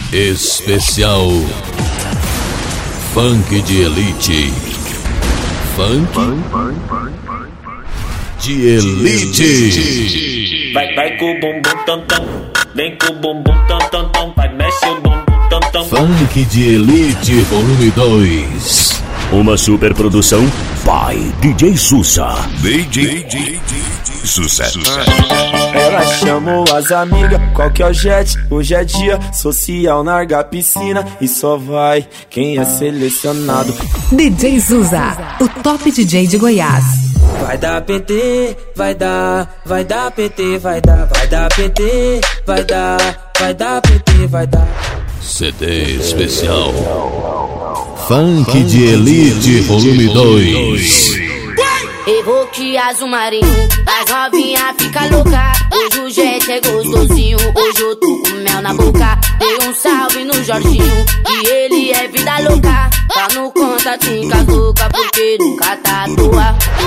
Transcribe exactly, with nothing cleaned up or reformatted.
Especial Funk de Elite. Funk de Elite. Vai, vai com o bumbum tam tam, vem com o bumbum tam tam tam, vai mexe o bumbum tam tam. Funk de Elite Volume dois. Uma super produção by D J Sussa. D J Sussa. Ela chamou as amigas, qual que é o jet? Hoje é dia social, larga a piscina e só vai quem é selecionado. D J Sussa, o top D J de Goiás. Vai dar P T, vai dar, vai dar P T, vai dar, vai dar P T, vai dar, vai dar P T, vai dar. C D especial Funk, Funk de Elite Volume dois. Evoque azul marinho, as novinha fica louca. Hoje o jet é gostosinho, hoje eu tô com mel na boca. Dei um salve no Jorginho, que ele é vida louca. Tá no contatinho com as louca, porque nunca tá à toa.